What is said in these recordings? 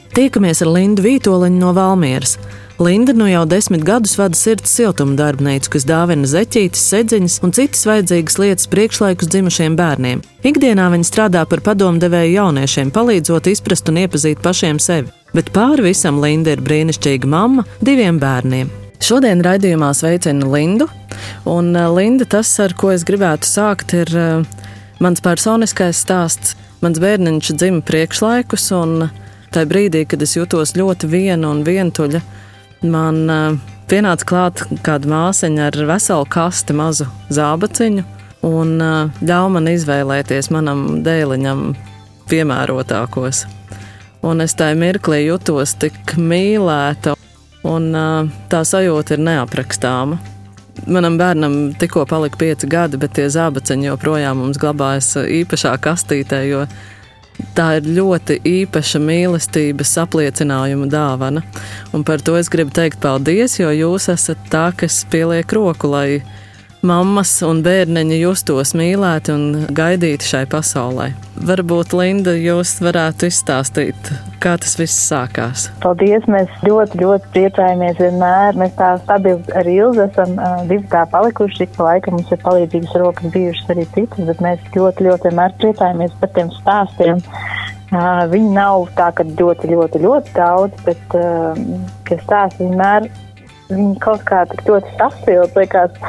Tiekamies ar Lindu Vītoliņu no Valmieras. Linda nu jau 10 gadus vada Sirds siltuma darbnīcu, kas dāvina zeķītes, sedziņas un citas vajadzīgas lietas priekšlaikus dzimušiem bērniem. Ikdienā viņa strādā par padomdevēju jauniešiem, palīdzot izprast un iepazīt pašiem sevi. Bet pāri visam Linda ir brīnišķīga mamma 2 bērniem. Šodien raidījumā sveicinu Lindu, un Linda, tas, ar ko es gribētu sākt, ir mans personiskais stāsts. Mans bērniņš dzima priekšlaikus, un tajā brīdī, kad es jutos ļoti viena un vientuļa, man pienāca klāt kāda māseņa ar veselu kasti mazu zābaciņu un ļauj man izvēlēties manam dēliņam piemērotākos. Un es tajā mirklī jutos tik mīlēta, un tā sajūta ir neaprakstāma. Manam bērnam tikko palika 5 gadi, bet tie zābaciņi joprojām mums glabājas īpašā kastītē, jo tā ir ļoti īpaša mīlestības apliecinājuma dāvana. Un par to es gribu teikt paldies, jo jūs esat tā, kas pieliek roku, lai mammas un bērniņi justos mīlēti un gaidīti šai pasaulē. Varbūt, Linda, jūs varētu izstāstīt, kā tas viss sākās. Paldies, mēs ļoti priecājamies vienmēr. Mēs tā stabili ar Ilzi esam 2 tā palikuši. Laikam mums ir palīdzīgas rokas bijušas arī citas, bet mēs ļoti vienmēr priecājamies par tiem stāstiem. Viņi nav tā, ka ļoti daudz, bet tie stāsti vienmēr, viņi kaut kā tik ļoti sasilda, liekas,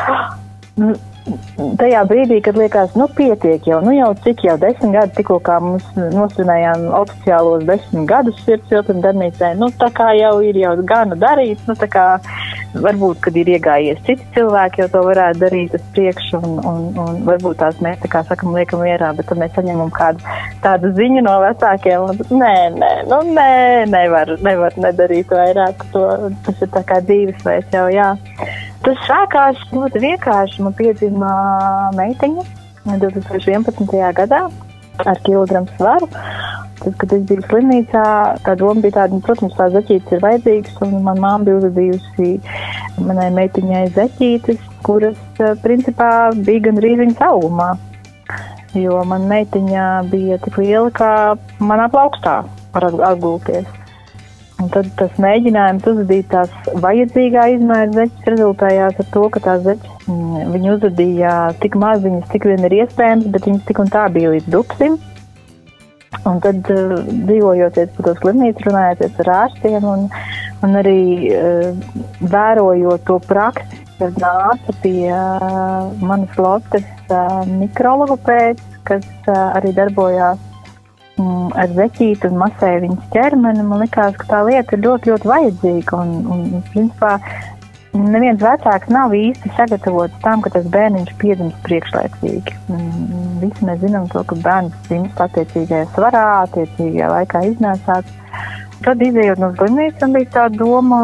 tajā brīdī, kad liekas, pietiek jau, jau cik jau 10 gadi, tikko kā mums nosvinējām oficiālos 10 gadus Sirds siltuma darbnīcai, tā kā jau ir gana darīts, tā kā varbūt, kad ir iegājies citi cilvēki, jau to varētu darīt uz priekšu, un varbūt tās mēs, tā kā sakam, liekam mierā, bet tad mēs saņemam kādu tādu ziņu no vecākiem, un nevar nedarīt vairāk, tas ir tā kā dzīvesveids jau, jā. Tas sākās ļoti vienkārši. Man piedzima meitiņa 2011. gadā ar kilogramu svaru. Tad, kad es biju slimnīcā, tā doma bija tāda, protams, tā zeķītes ir vajadzīgas, un man mamma bija uzadījusi manai meitiņai zeķītes, kuras, principā, bija gandrīz viņas augumā. Jo man meitiņa bija tik liela, kā manā plaukstā var atgulties. Un tad tas mēģinājums uzadīt tās vajadzīgā izmēra zeķes rezultējās ar to, ka tās zeķes viņi uzadīja tik maziņas, cik vien ir iespējams, bet viņas tik un tā bija līdz dupsim. Un tad dzīvojoties pa to slimnīcu, runājoties ar ārstiem un arī vērojot to praksi, kad nāca pie manas lotes mikrologopēds, kas arī darbojās ar zeķīti un masēja viņas ķermeni. Man likās, ka tā lieta ir ļoti vajadzīga un principā, neviens vecāks nav īsti sagatavots tam, ka tas bērniņš piedzims priekšlaicīgi. Visi mēs zinām to, ka bērns dzimst attiecīgajā svarā, attiecīgajā laikā iznēsāts. Tad izējot no slimnīcas, man bija tā doma,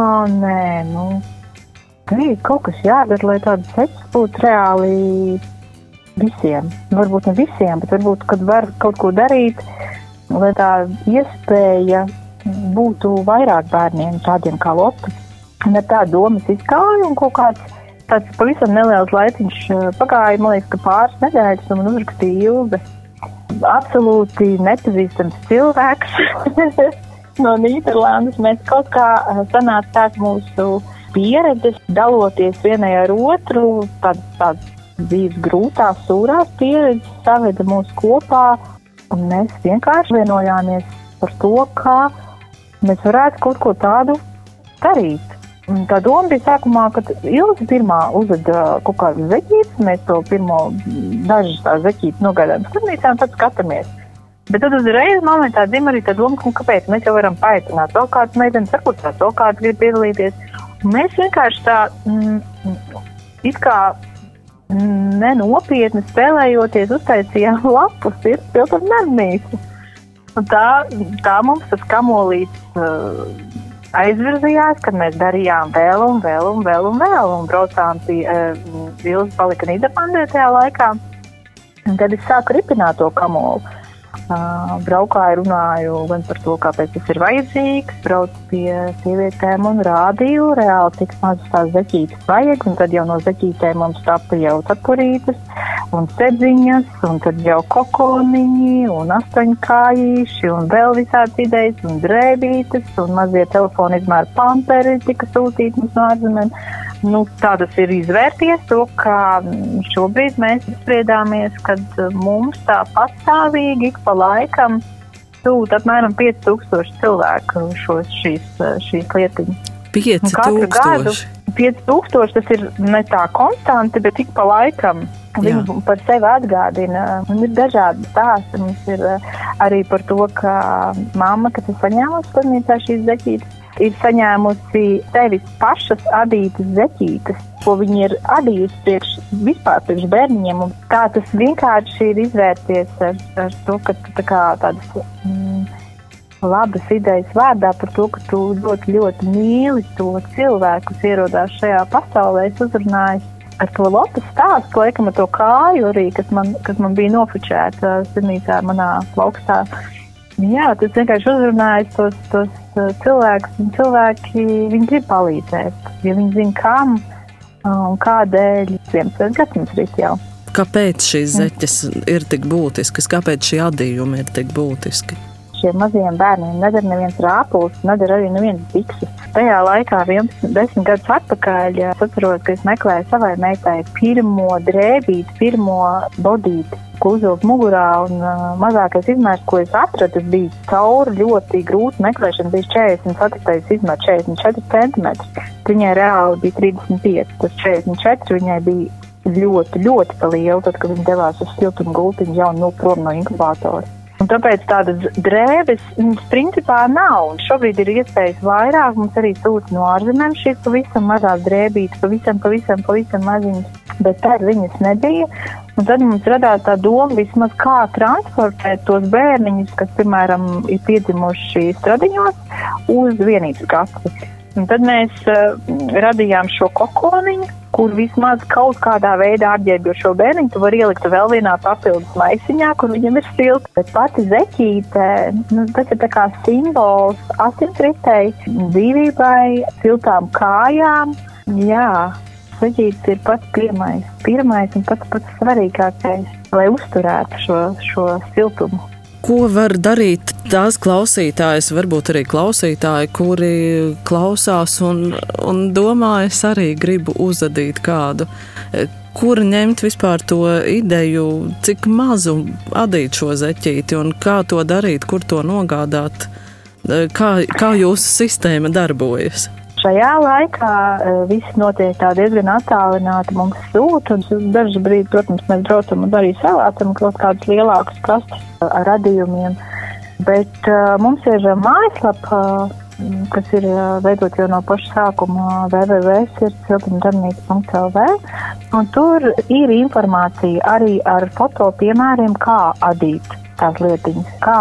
kaut kas jādara, lai tādas zeķes būtu reāli visiem. Varbūt ne visiem, bet varbūt, kad var kaut ko darīt, lai tā iespēja būtu vairāk bērniem, tādiem kā Lotte. Un ar tā domas izkāju un kaut kāds tāds pavisam neliels laiciņš pagāja, man liekas, ka pāris nedēļas, un man uzrakstīja Ilze. Absolūti nepazīstams cilvēks no Nīderlandes. Mēs kaut kā sanāca tā, ka mūsu pieredzes daloties vienai ar otru, tāds dzīves grūtās, sūrās pieredzes saveda mūs kopā. Un mēs vienkārši vienojāmies par to, kā mēs varētu kaut ko tādu darīt. Un tā doma bija sākumā, kad Ilze pirmā uzveda kaut kādu zeķītes, mēs to pirmo dažas tā zeķītes nogaidām slimnīcā un tad skatāmies. Bet tad uzreiz momentā dzima arī tā doma, kāpēc mēs jau varam paaicināt vēl kādas meitenes, varbūt tās vēl kāds grib piedalīties. Un mēs vienkārši tā it kā nenopietni spēlējoties, uztaisījām lapu Sirds siltuma darbnīcu. Un tā mums tas kamolīts aizvirzījās, kad mēs darījām vēl un braucām pie Ilze palika Nīderlandē tajā laikā. Un tad es sāku ripināt to kamolu. Braukāju, runāju gan par to, kāpēc tas ir vajadzīgs, braucu pie sievietēm un rādīju reāli, cik mazas tās zeķītes vajag, un tad jau no zeķītēm mums tapa jau cepurītes, un sedziņas, un tad jau kokoniņi, un 8-kājīši, un vēl visāds idejas, un drēbītes, un mazie telefoni izmēra pamperi tika sūtīti mums no ārzemēm. Tā tas ir izvērties to, ka šobrīd mēs spriedāmies, kad mums tā pastāvīgi ik pa laikam sūta apmēram 5000 cilvēku šīs lietiņas. 5000? 5000 tas ir ne tā konstanti, bet ik pa laikam viņi par sevi atgādina. Un ir dažādi stāsti. Mums ir arī par to, ka mamma, kas ir saņēmusi slimnīcā šīs zeķītes, ir saņēmusi sevis pašas adītas zeķītes, ko viņi ir adījusi vispār priekš bērniņiem. Un kā tas vienkārši ir izvērties ar to, ka tu tādas labas idejas vārdā par to, ka tu ļoti, ļoti mīli to cilvēku, kas ierodās šajā pasaulē. Es uzrunāju ar to lopas stāstu, laikam ar to kāju arī, kas man bija nofučēta slimnīcā manā plaukstā. Jā, tas vienkārši uzrunājas tos cilvēkus, un cilvēki, viņi grib palīdzēt, ja viņi zina kam un kādēļ Ziemassvētku mums rīt jau. Kāpēc šīs zeķes ir tik būtiskas? Kāpēc šie adījumi ir tik būtiski? Šiem mazajiem bērniem nedara neviens rāpuls, nedara arī neviens bikses. Tajā laikā 10 gadus atpakaļ es atceros, ka es meklēju savai meitai pirmo drēbīti, pirmo bodīti, ko uzvilkt mugurā, un mazākais izmērs, ko es atradu, bija cauri ļoti grūti meklēšana, bija 40, satiktais izmērs 44 centimetri. Viņai reāli bija 35, tas 44 viņai bija ļoti, ļoti pa lielu, tad, kad viņa devās uz siltumu gultiņu jau prom no inkubātora. Un tāpēc tādas drēbes principā nav, un šobrīd ir iespējas vairāk, mums arī sūta no ārzemēm šīs pavisam mazās drēbītes, pavisam maziņas, bet tad viņas nebija, un tad mums radās tā doma vismaz kā transportēt tos bērniņus, kas, piemēram, ir piedzimuši Stradiņos, uz vienības gatvi. Un tad mēs radījām šo kokoniņu, kur vismaz kaut kādā veidā apģērbjot šo bērniņu, tu vari ielikt vēl vienā papildus maisiņā, kur viņam ir silti. Bet pati zeķīte, tas ir tā kā simbols asinsritei, dzīvībai, siltām kājām. Jā, zeķītes ir pats pirmais un pats svarīgākais, lai uzturētu šo siltumu. Ko var darīt tās klausītājas, varbūt arī klausītāji, kuri klausās un domā, es arī gribu uzadīt kādu? Kur ņemt vispār to ideju, cik mazu adīt šo zeķīti un kā to darīt, kur to nogādāt? Kā jūsu sistēma darbojas? Šajā laikā viss notiek tā diezgan attālināti, mums sūta, un dažu brīdi, protams, mēs braucam un arī savācam kaut kādas lielākas kastes ar radījumiem, bet mums ir mājaslapa, kas ir veidot jau no paša sākuma www.sirdssiltumdarbnīca.lv, un tur ir informācija arī ar foto piemēriem, kā adīt tās lietiņas, kā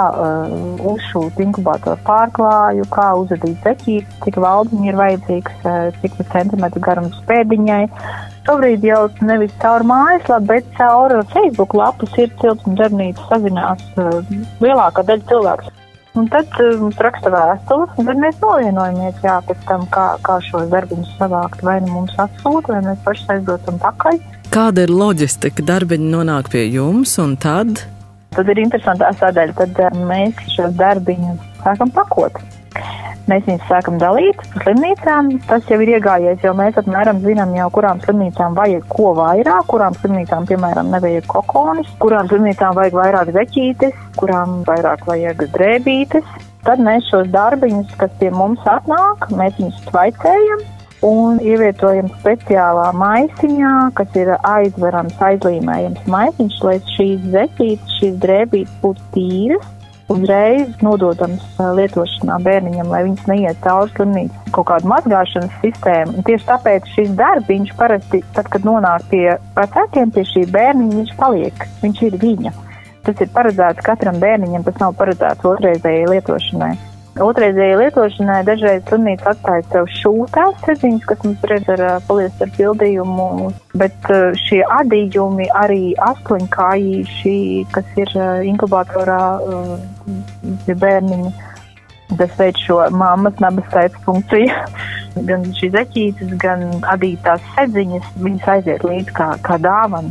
uzšūt inkubātoru pārklāju, kā uzadīt zeķīti, cik valdiņi ir vajadzīgs, cik centimetru garums pēdiņai. Šobrīd jau nevis caur mājaslapu, bet caur Facebook lapu Sirdssiltumdarbnīca sazinās lielākā daļa cilvēks. Un tad mums raksta vēstules, un tad mēs novienojamies, pēc tam, kā šos darbiņus savākt, vai nu mums atsūta, vai mēs paši aizdotam pakaļ. Kāda ir loģistika? Darbiņi nonāk pie jums, un tad? Tad ir interesantā sadaļa, tad mēs šos darbiņus sākam pakot. Mēs viņus sākam dalīt pa slimnīcām. Tas jau ir iegājies, jo mēs apmēram zinām jau, kurām slimnīcām vajag ko vairāk, kurām slimnīcām, piemēram, nevajag kokonis, kurām slimnīcām vajag vairāk zeķītes, kurām vairāk vajag drēbītes. Tad mēs šos darbiņus, kas pie mums atnāk, mēs viņus tvaicējam un ievietojam speciālā maisiņā, kas ir aizverams, aizlīmējams maisiņš, lai šīs zeķītes, šīs drēbītes būtu tīras, uzreiz nododams lietošanā bērniņam, lai viņas neiet cauri slimnīcas kaut kādu mazgāšanas sistēmu. Un tieši tāpēc šis darbiņš parasti, tad, kad nonāk pie vecākiem, pie šī bērniņa, viņš paliek, viņš ir viņa. Tas ir paredzēts katram bērniņam, tas nav paredzēts otrreizējai lietošanai. Otrreizējai lietošanai dažreiz slimnīca atstāja sev šūtās sedziņas, kas mums redz ar poliesteru pildījumu, bet šie adījumi arī 8-kājīši, kas ir inkubatorā bērniņi, tas veids šo mammas nabas skaits funkciju. Gan šī zeķītes, gan adītās sedziņas, viņas aiziet līdz kā dāvana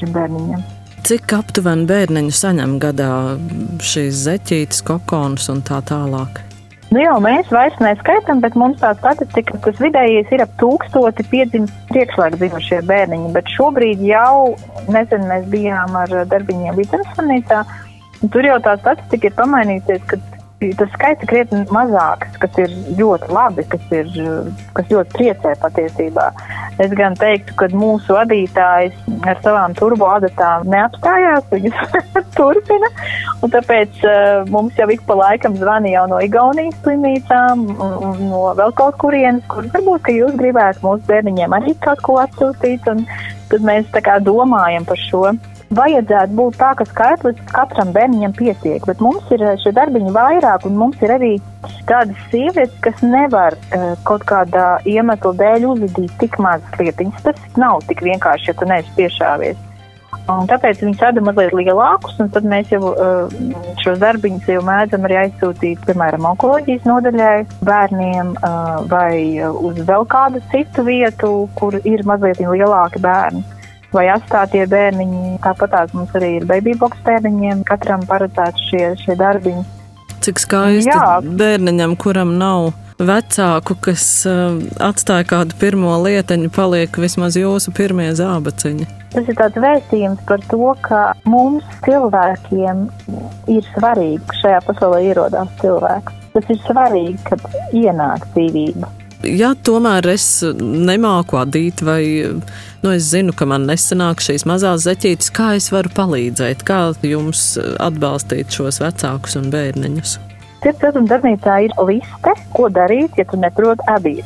šiem bērniņiem. Cik aptuveni bērniņu saņem gadā šīs zeķītes, kokonus un tā tālāk? Jau mēs vairs neskaitam, bet mums tā statistika, tas vidējais ir ap 1000 piedzimst priekšlaik dzimušie bērniņi, bet šobrīd jau, nesen mēs bijām ar darbiņiem Vidzemes, tur jau tā statistika ir pamainījusies, ka tas skaits ir krietni mazāks, kas ir ļoti labi, kas ļoti priecē patiesībā. Es gan teiktu, ka mūsu vadītājs ar savām turboadatām neapstājās, viņas turpina, un tāpēc mums jau ik pa laikam zvani jau no Igaunijas slimnīcām un no vēl kaut kurienes, kur varbūt, ka jūs gribētu mūsu bērniņiem arī kaut ko atsūtīt, un tad mēs tā kā domājam par šo. Vajadzētu būt tā, ka skaitlis katram bērniņam pietiek, bet mums ir šie darbiņi vairāk, un mums ir arī tādas sievietes, kas nevar kaut kādā iemesla dēļ uzvedīt tik mazas lietiņas. Tas nav tik vienkārši, ja tu neesi piešāvies. Un tāpēc viņi rada mazliet lielākus, un tad mēs jau šos darbiņus jau mēdzam arī aizsūtīt, piemēram, onkoloģijas nodaļai bērniem vai uz vēl kādu citu vietu, kur ir mazliet lielāki bērni. Vai atstātie bērniņi, tāpatās mums arī ir babybox bērniņiem, katram paredzēts šie darbiņi. Cik skaisti bērniņam, kuram nav vecāku, kas atstāja kādu pirmo lietiņu, paliek vismaz jūsu pirmie zābaciņi. Tas ir tāds vēstījums par to, ka mums cilvēkiem ir svarīgi, ka šajā pasaulē ierodās cilvēks. Tas ir svarīgi, kad ienāk dzīvība. Ja tomēr es nemāku adīt vai, es zinu, ka man nesanāk šīs mazās zeķītes, kā es varu palīdzēt, kā jums atbalstīt šos vecākus un bērniņus? Sirds darbnīcā ir liste, ko darīt, ja tu neproti adīt.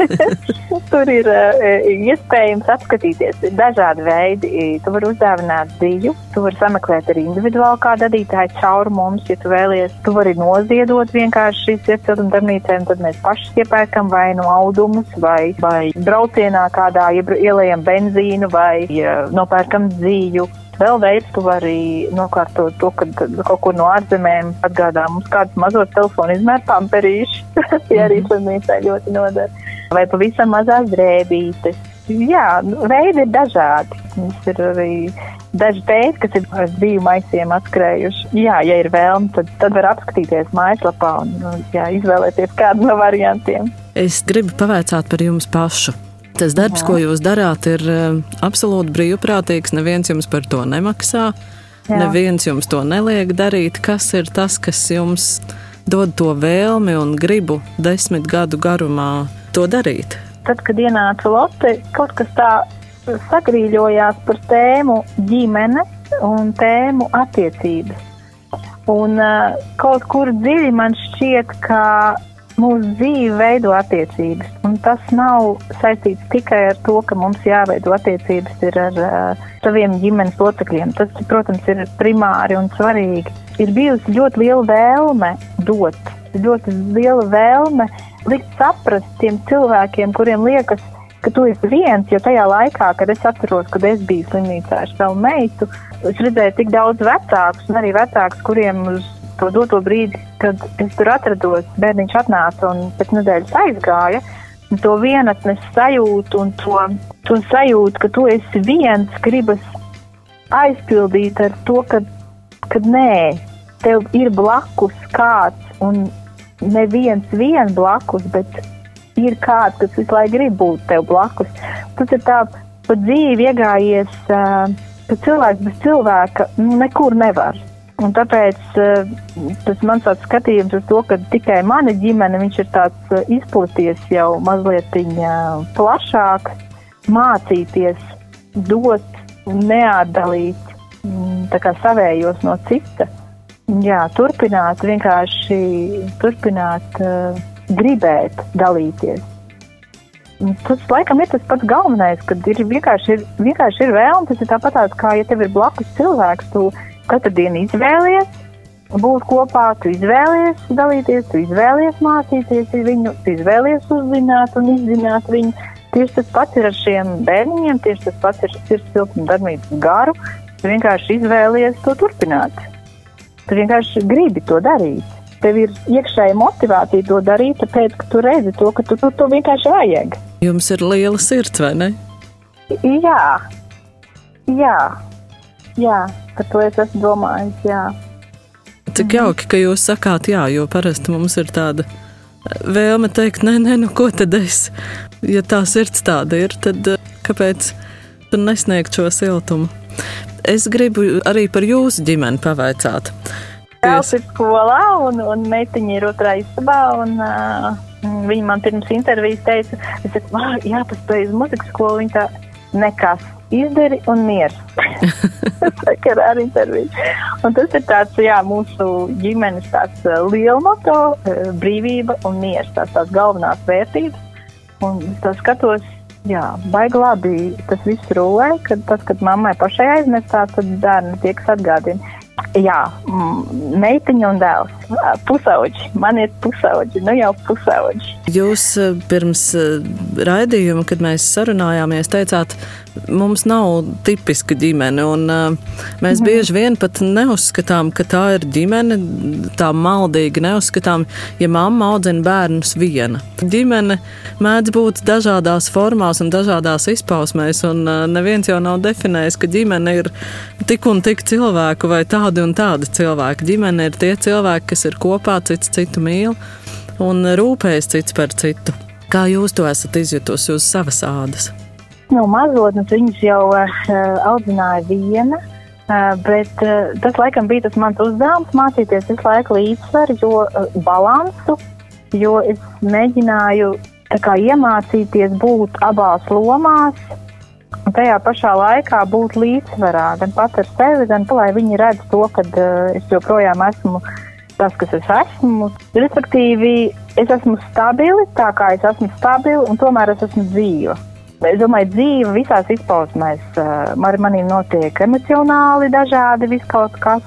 Tur ir iespējams apskatīties dažādi veidi. Tu vari uzdāvināt dzīvu, tu vari sameklēt arī individuāli kādu adītāju caur mums, ja tu vēlies. Tu vari noziedot vienkārši šīs sirds darbnīcēm, tad mēs paši iepērkam vai no audumus, vai braucienā kādā ielējam benzīnu, vai nopērkam dzīvu. Vēl veids, tu vari nokārtot to, kad kaut kur no ārzemēm atgādā mums kādus mazos telefonu izmēru pamperīši, ja arī slimnīcai ļoti nodara. Vai pavisam mazās drēbītes. Jā, veidi ir dažādi. Mums ir arī daži tēti, kas ir ar dzīvu maisiem atskrējuši. Jā, ja ir vēlme, tad var apskatīties mājaslapā un izvēlēties kādu no variantiem. Es gribu pavaicāt par jums pašu. Tas darbs, ko jūs darāt, ir absolūti brīvprātīgs, neviens jums par to nemaksā, neviens jums to neliek darīt. Kas ir tas, kas jums dod to vēlmi un gribu 10 gadu garumā to darīt? Tad, kad ienāca Lotte, kaut kas tā sagrīļojās par tēmu ģimene un tēmu attiecības. Un kaut kur dziļi man šķiet, ka mūsu dzīve veido attiecības, un tas nav saistīts tikai ar to, ka mums jāveido attiecības ir ar saviem ģimenes locekļiem. Tas, protams, ir primāri un svarīgi. Ir bijusi ļoti liela vēlme dot, ļoti liela vēlme likt saprast tiem cilvēkiem, kuriem liekas, ka tu esi viens, jo tajā laikā, kad es atceros, kad es biju slimnīcā ar savu meitu, es redzēju tik daudz vecākus un arī vecākus, kuriem uz to doto brīdi, kad es tur atrados, bērniņš atnāca un pēc nedēļas aizgāja, un to vienatnes sajūtu un to sajūtu, ka tu esi viens, gribas aizpildīt ar to, kad nē, tev ir blakus kāds, un neviens vien blakus, bet ir kāds, kas visu laiku grib būt tev blakus. Tas ir tā pa dzīvi iegājies, ka cilvēks bez cilvēka nekur nevar. Un tāpēc tas mans tāds skatījums uz to, ka tikai mana ģimene, viņš ir tāds izplaties jau mazliet plašāk, mācīties, dot, neatdalīt, tā kā savējos no cita. Jā, turpināt gribēt dalīties. Tas laikam ir tas pats galvenais, kad vienkārši ir vēlme, tas ir tāpatās, kā ja tev ir blakus cilvēks, tu katru dienu izvēlies būt kopā, tu izvēlies dalīties, tu izvēlies mācīties viņu, tu izvēlies uzzināt un izzināt viņu. Tieši tas pats ir ar šiem bērniņiem, tieši tas pats ir sirds siltuma darbnīcas garu. Tu vienkārši izvēlies to turpināt. Tu vienkārši gribi to darīt. Tev ir iekšēja motivācija to darīt, tāpēc, ka tu redzi to, ka tu to vienkārši vajag. Jums ir liela sirds, vai ne? Jā. Jā, par to es esmu domājis, jā. Cik jauki, ka jūs sakāt jā, jo parasti mums ir tāda vēlme teikt, nē, nu ko tad es? Ja tā sirds tāda ir, tad kāpēc tu nesniegt šo siltumu? Es gribu arī par jūsu ģimeni pavaicāt. Dēls ir skolā un meitiņa ir otrā istabā un viņa man pirms intervijas teica, es saku, jāpaspēj uz muzikas skolu, viņa tā nekas. Izdari un miers. Sakarā ar interviju. Un tas ir tāds, mūsu ģimenes tāds liela moto, brīvība un miers, tās galvenās vērtības. Un es tā skatos, baigi labi, tas viss rulē, kad mammai pašai aizmestā, tad bērni tieks atgādina. Jā, meitiņa un dēls. Pusauģi. Man ir pusauģi. Nu jau pusauģi. Jūs pirms raidījuma, kad mēs sarunājāmies, teicāt, mums nav tipiska ģimene, un mēs bieži vien pat neuzskatām, ka tā ir ģimene, tā maldīgi neuzskatām, ja mamma audzina bērnus viena. Ģimene mēdz būt dažādās formās un dažādās izpausmēs, un neviens jau nav definējis, ka ģimene ir tik un tik cilvēku vai tādi un tādi cilvēki. Ģimene ir tie cilvēki, kas ir kopā, cits citu mīl un rūpējas cits par citu. Kā jūs to esat izjutusi uz savas ādas? No mazotnes viņas jau audzināja viena, bet tas laikam bija tas mans uzdevums mācīties visu laiku līdzsvaru, balansu, jo es mēģināju iemācīties būt abās lomās un tajā pašā laikā būt līdzsvarā, gan pat ar sevi, gan lai viņi redz to, ka es joprojām esmu tas, kas es esmu. Respektīvi, es esmu stabili, tā kā es esmu stabili, un tomēr es esmu dzīva. Es domāju, dzīve visās izpausmēs. Manī notiek emocionāli dažādi viskaut kas,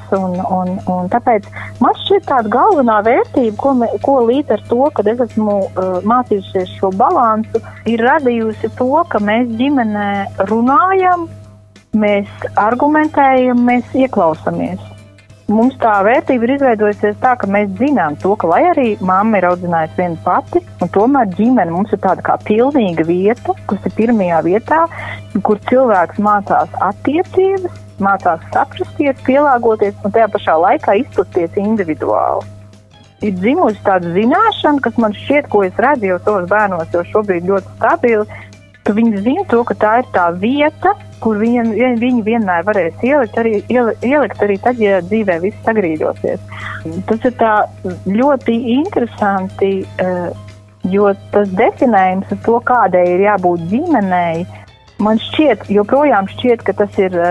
un tāpēc man šķiet tāda galvenā vērtība, ko līdz ar to, kad es esmu mācījusies šo balansu, ir radījusi to, ka mēs ģimenē runājam, mēs argumentējam, mēs ieklausamies. Mums tā vērtība ir izveidojusies tā, ka mēs zinām to, ka lai arī mamma ir audzinājusi viena pati, un tomēr ģimene mums ir tāda kā pilnīga vieta, kas ir pirmajā vietā, kur cilvēks mācās attiecības, mācās saprasties, pielāgoties un tajā pašā laikā izplasties individuāli. Ir dzimusi tāda zināšana, kas man šķiet, ko es redzu jau savos bērnos, jo šobrīd ļoti stabili, ka viņi zina to, ka tā ir tā vieta, kur viņi vienmēr varēs ielikt arī tad, ja dzīvē viss sagrīdosies. Tas ir tā ļoti interesanti, jo tas definējums ar to, kādai ir jābūt ģimenei, man joprojām šķiet, ka tas ir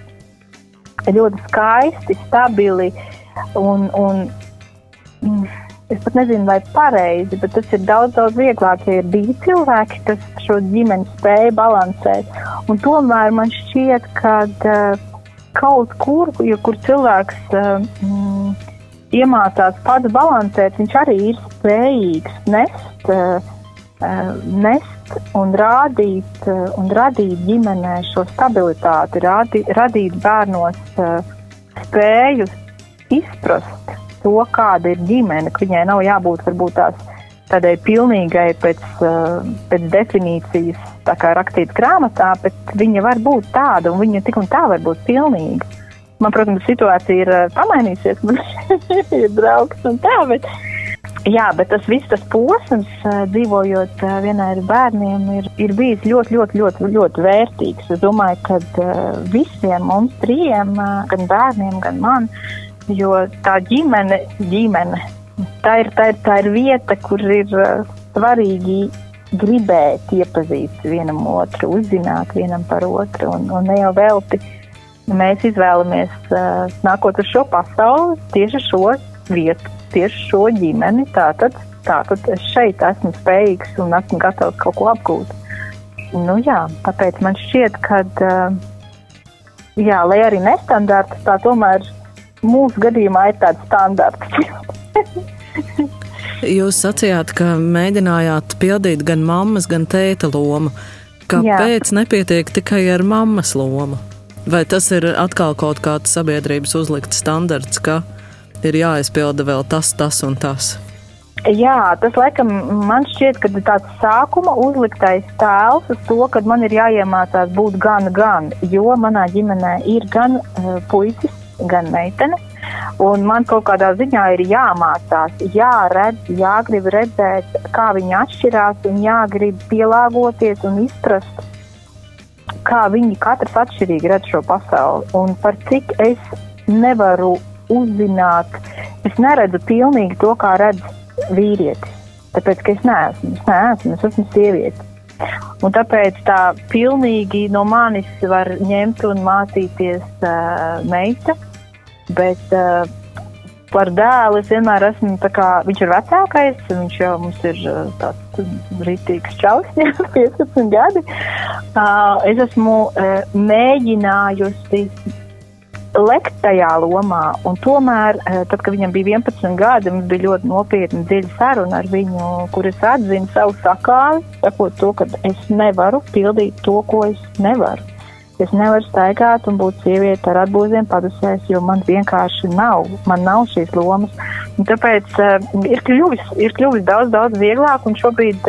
ļoti skaisti, stabili un es pat nezinu, vai pareizi, bet tas ir daudz vieglāk, ja ir divi cilvēki, kas šo ģimeni spēja balansēt. Un tomēr man šķiet, ka kaut kur, kur cilvēks iemācās pats balansēt, viņš arī ir spējīgs nest un radīt ģimenē šo stabilitāti, radīt bērnos spēju izprast to, kāda ir ģimene, ka viņai nav jābūt varbūt tādai pilnīgai pēc definīcijas, tā kā rakstīts grāmatā, bet viņa var būt tāda, un viņa tik un tā var būt pilnīga. Man, protams, situācija ir pamainīsies, man ir draugs un tā, bet tas viss tas posms, dzīvojot vienai ar bērniem, ir bijis ļoti, ļoti, ļoti, ļoti vērtīgs. Es domāju, ka visiem mums trijiem, gan bērniem, gan man, jo tā ģimene, tā ir vieta, kur ir svarīgi gribēt iepazīt vienam otru, uzzināt vienam par otru, un ne jau velti mēs izvēlamies nākot uz šo pasauli tieši šo vietu, tieši šo ģimeni, tātad es šeit esmu spējīgs un esmu gatavs kaut ko apgūt. Tāpēc man šķiet, ka lai arī nestandarts, tā tomēr mūsu gadījumā ir tāds standarts. Jūs sacījāt, ka mēģinājāt pildīt gan mammas, gan tēta lomu. Kāpēc nepietiek tikai ar mammas lomu? Vai tas ir atkal kaut kāds sabiedrības uzlikts standarts, ka ir jāizpilda vēl tas un tas? Jā, tas laikam man šķiet, ka tāds sākuma uzliktais tēls uz to, ka man ir jāiemācās būt gan, jo manā ģimenē ir gan puisis, gan meitene, un man kaut kādā ziņā ir jāmācās, jāredz, jāgrib redzēt, kā viņi atšķirās, un jāgrib pielāgoties un izprast, kā viņi katrs atšķirīgi redz šo pasauli, un par cik es nevaru uzzināt, es neredzu pilnīgi to, kā redz vīrietis, tāpēc, ka es esmu sieviete. Un tāpēc tā pilnīgi no manis var ņemt un mācīties meita, bet par dēlu es vienmēr esmu, tā kā viņš ir vecākais, viņš jau mums ir tāds rītīgs čausņs, 15 gadi. Es esmu mēģinājusi lekt tajā lomā, un tomēr, tad, kad viņam bija 11 gadi, mums bija ļoti nopietna dziļa saruna ar viņu, kur es atzinu savu sakāvi, sakot to, ka es nevaru pildīt to, ko es nevaru. Es nevaru staigāt un būt sieviete ar atbūziem padusēs, jo man vienkārši nav šīs lomas. Un tāpēc ir kļuvis daudz vieglāk, un šobrīd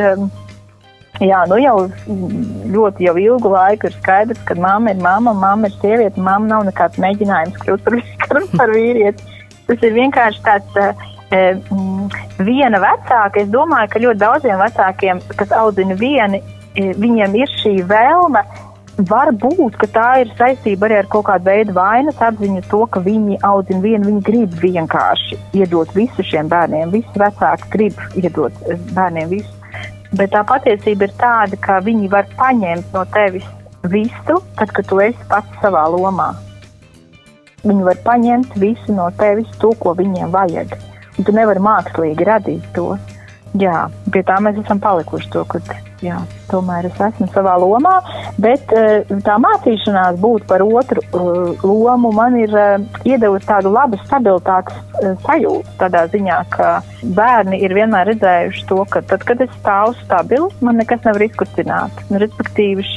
jau ļoti ilgu laiku ir skaidrs, ka mamma ir sieviete, mamma nav nekāds mēģinājums kļūt par vīrieti. Tas ir vienkārši tāds viena vecāka. Es domāju, ka ļoti daudziem vecākiem, kas audzina vieni, viņiem ir šī vēlme. Varbūt, ka tā ir saistība arī ar kaut kādu veidu vainas apziņu to, ka viņi audzina vienu, viņi grib vienkārši iedot visu šiem bērniem. Visi vecāki grib iedot bērniem visu. Bet tā patiesība ir tāda, ka viņi var paņemt no tevis visu, tad, kad tu esi pats savā lomā. Viņi var paņemt visu no tevis to, ko viņiem vajag. Un tu nevari mākslīgi radīt to. Jā, pie tā mēs esam palikuši to, ka tomēr es esmu savā lomā, bet tā mācīšanās būt par otru lomu man ir iedevusi tādu labu stabilitātes sajūtu, tādā ziņā, ka bērni ir vienmēr redzējuši to, ka tad, kad es stāvu stabili, man nekas nevar izkustināt. Respektīvi,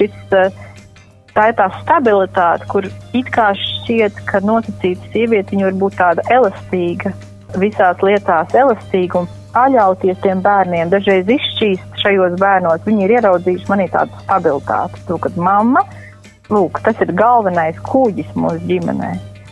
tā ir tā stabilitāte, kur it kā šķiet, ka nosacīta sieviete viņa var būt tāda elastīga, visās lietās elastīga un paļauties tiem bērniem, dažreiz izšķīst šajos bērnos, viņi ir ieraudzījuši manī tādu stabilitāti, to, kad mamma, tas ir galvenais kuģis mūsu ģimenē.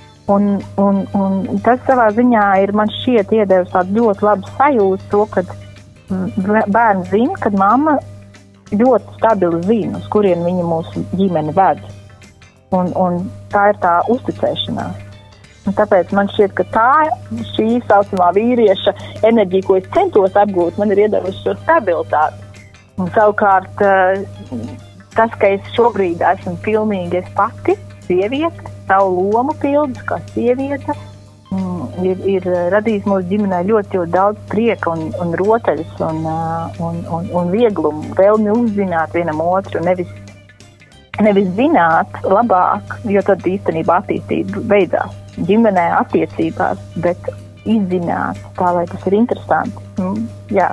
Un tas savā ziņā ir man šķiet iedevis tādu ļoti labu sajūtu to, kad bērni zina, kad mamma ļoti stabili zina, uz kurien viņa mūsu ģimeni ved. Un tā ir tā uzticēšanās. Un tāpēc man šķiet, ka šī saucamā vīrieša enerģija, ko es centos apgūt, man ir iedevusi šo stabilitāti. Un savukārt tas, ka es šobrīd esmu pilnīgi es pati, sieviete, savu lomu pildus kā sieviete, ir radījis mūsu ģimenē ļoti daudz prieka un rotaļas un vieglumu, vēlmi uzzināt vienam otru, nevis zināt labāk, jo tad īstenībā attīstība beidzās. Ģimenē attiecībās, bet izzināt tā, lai tas ir interesanti. Jā.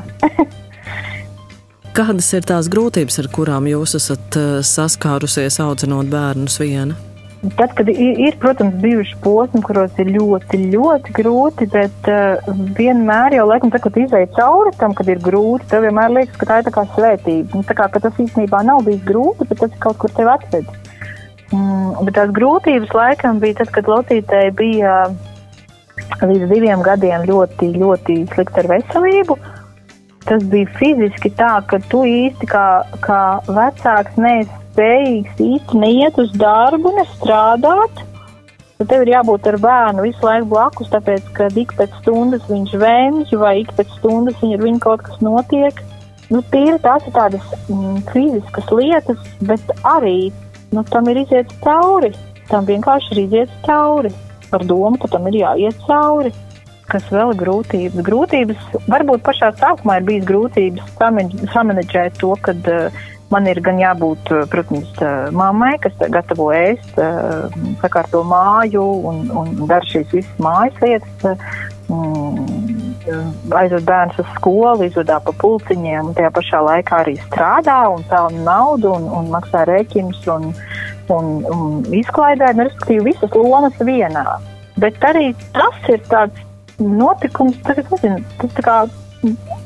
Kādas ir tās grūtības, ar kurām jūs esat saskārusies audzinot bērnus viena? Tad, kad ir, protams, bijuši posmi, kuros ir ļoti, ļoti grūti, bet vienmēr jau laikam, kad izēj cauri tam, kad ir grūti, tev vienmēr liekas, ka tā ir tā kā svētība. Tā kā, ka tas īstenībā nav bijis grūti, bet tas ir kaut kur tev atved. Bet tās grūtības laikam bija tad, kad Lotītei bija līdz 2 gadiem ļoti, ļoti slikti ar veselību. Tas bija fiziski tā, ka tu īsti kā vecāks neesi spējīgs īsti neiet uz darbu, nestrādāt. Tad tev ir jābūt ar bērnu visu laiku blakus, tāpēc, ka ik pēc stundas viņš vēmj vai ik pēc stundas ar viņu kaut kas notiek. Tīri tās ir tādas fiziskas lietas, bet arī tam ir iziet cauri. Tam vienkārši ir iziet cauri. Ar domu, ka tam ir jāiet cauri. Kas vēl ir grūtības? Grūtības, varbūt pašā sākumā ir bijis grūtības samanedžēt to, kad man ir gan jābūt, protams, mammai, kas gatavo ēst, sakārto māju un dara šīs visas mājas lietas, aizved bērnus uz skolu, izvedā pa pulciņiem, un tajā pašā laikā arī strādā un pelna naudu un maksā rēķinus un izklaidē, respektīvi visas lomas vienā. Bet arī tas ir tāds notikums, tas tā kā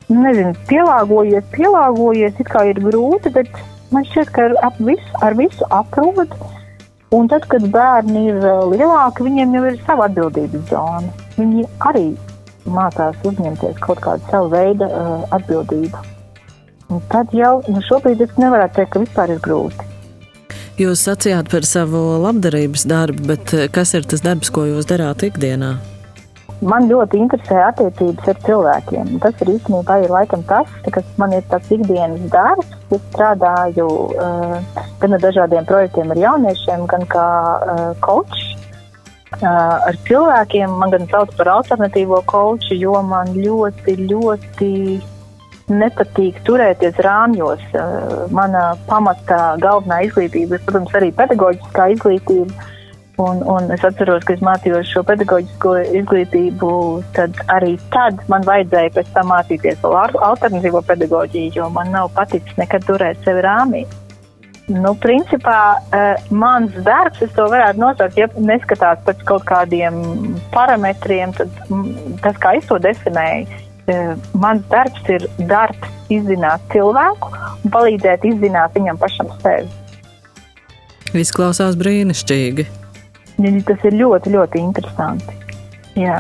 nezinu, pielāgojies, it kā ir grūti, bet man šķiet, ka ar visu aprod. Un tad, kad bērni ir lielāki, viņiem jau ir sava atbildības zona. Viņi arī mācās uzņemties kaut kādu savu veidu atbildību. Un tad jau, šobrīd es nevarētu teikt, ka vispār ir grūti. Jūs sacījāt par savu labdarības darbu, bet kas ir tas darbs, ko jūs darāt ikdienā? Man ļoti interesē attiecības ar cilvēkiem. Tas ir īstenībā laikam tas, kas man ir tāds ikdienas darbs. Es strādāju gan ar dažādiem projektiem ar jauniešiem, gan kā coach ar cilvēkiem. Man gan sauc par alternatīvo coachu, jo man ļoti, ļoti nepatīk turēties rāmjos. Mana pamata galvenā izglītība ir, protams, arī pedagoģiskā izglītība. Un es atceros, ka es mācījos šo pedagoģisko izglītību, tad man vajadzēja pēc tam mācīties vēl alternatīvo pedagoģiju, jo man nav paticis nekad turēt sevi rāmī. Principā, mans darbs, es to varētu nosaukt, ja neskatās pēc kaut kādiem parametriem, tad tas, kā es to definēju, mans darbs ir darbs izzināt cilvēku un palīdzēt izzināt viņam pašam sevi. Izklausās brīnišķīgi. Tas ir ļoti, ļoti interesanti. Jā.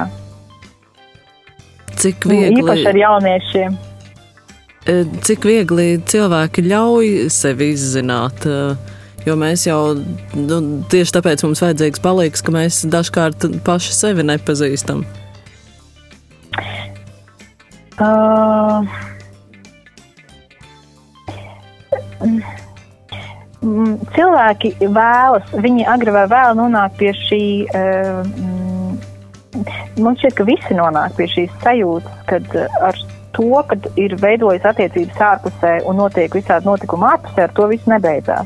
Cik viegli... Īpaši ar jauniešiem. Cik viegli cilvēki ļauj sevi izzināt, jo mēs jau, tieši tāpēc mums vajadzīgs palīgs, ka mēs dažkārt paši sevi nepazīstam. Cilvēki vēlas, viņi agri vai vēl nonāk pie šī, man šķiet, ka visi nonāk pie šīs sajūtas, kad ar to, kad ir veidojas attiecības ārpusē un notiek visādi notikumi ārpusē, ar to viss nebeidzās.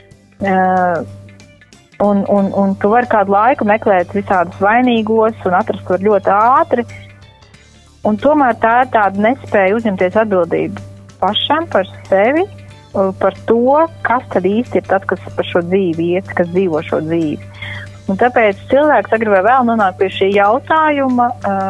Un tu vari kādu laiku meklēt visādus vainīgos un atrast to ļoti ātri, un tomēr tā ir tāda nespēja uzņemties atbildību pašam par sevi, par to, kas tad īsti ir tas, kas par šo dzīvi iet, kas dzīvo šo dzīvi. Un tāpēc cilvēks agri vai vēl nonāk pie šī jautājuma,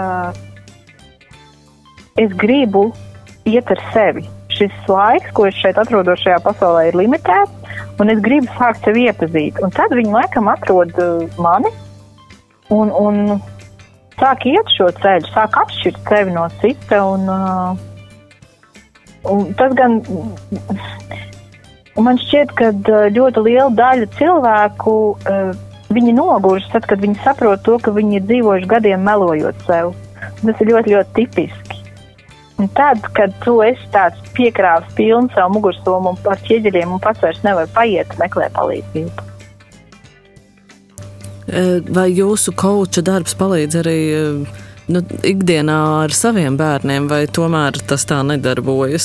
es gribu iet ar sevi. Šis laiks, ko es šeit atrodos šajā pasaulē, ir limitēts, un es gribu sākt sevi iepazīt. Un tad viņi laikam atrod mani un sāk iet šo ceļu, sāk atšķirt sevi no cita, un tas gan... Un man šķiet, ka ļoti liela daļa cilvēku, viņi nogurst tad, kad viņi saprot to, ka viņi ir dzīvojuši gadiem melojot sev. Tas ir ļoti, ļoti tipiski. Un tad, kad tu esi tāds piekrāvs pilns savu mugursomu un ar ķieģeļiem un pats vairs nevar paiet, meklē palīdzību. Vai jūsu kauča darbs palīdz arī ikdienā ar saviem bērniem, vai tomēr tas tā nedarbojas?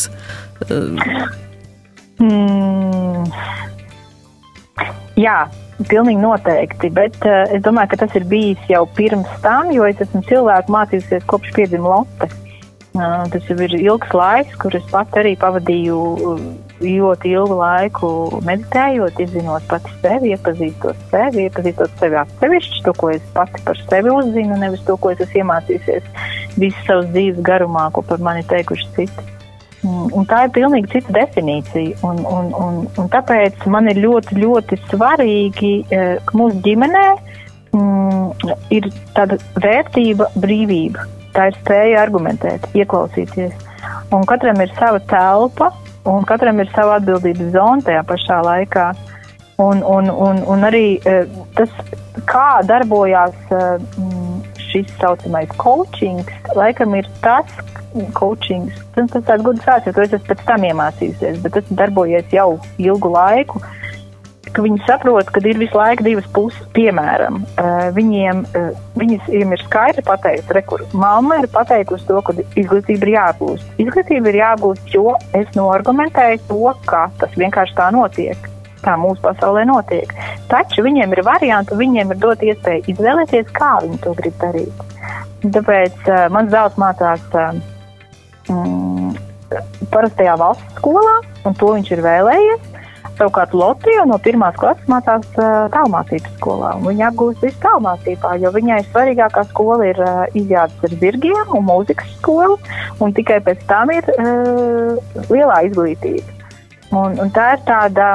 Jā, pilnīgi noteikti, bet es domāju, ka tas ir bijis jau pirms tam, jo es esmu cilvēku mācījusies kopš piedzima Lotte. Tas jau ir ilgs laiks, kur es pat arī pavadīju ļoti ilgu laiku meditējot, izzinot pati sevi, iepazīstot sevi atsevišķi, to, ko es pati par sevi uzzinu, nevis to, ko es esmu iemācījusies visu savas dzīves garumā, ko par mani teikuši citi. Un tā ir pilnīgi cita definīcija, un tāpēc man ir ļoti, ļoti svarīgi, ka mūsu ģimenē ir tāda vērtība brīvība. Tā ir spēja argumentēt, ieklausīties. Un katram ir sava telpa, un katram ir sava atbildības zona tajā pašā laikā. Un arī tas, kā darbojās šis saucamais coachings, laikam ir tas, tas tāds gudrs vārds, jo to es esmu pēc tam iemācījusies, bet tas darbojies jau ilgu laiku, ka viņi saprot, ka ir visu laiku divas puses. Piemēram, viņiem ir skaidri pateikt, mamma ir pateikusi to, ka izglītība ir jāgūst. Izglītība ir jāgūst, jo es noargumentēju to, ka tas vienkārši tā notiek. Tā mūsu pasaulē notiek. Taču viņiem ir varianti, viņiem ir dot iespēju izvēlēties, kā viņi to grib darīt. Tāpēc mans dēls mācās parastajā valsts skolā, un to viņš ir vēlējies. Savukārt Lotte jau no 1. klases mācās tālmācības skolā, un viņa apgūst visu tālmācībā, jo viņai svarīgākā skola ir izjādes ar zirgiem un mūzikas skola, un tikai pēc tam ir lielā izglītība. Un tā ir tāda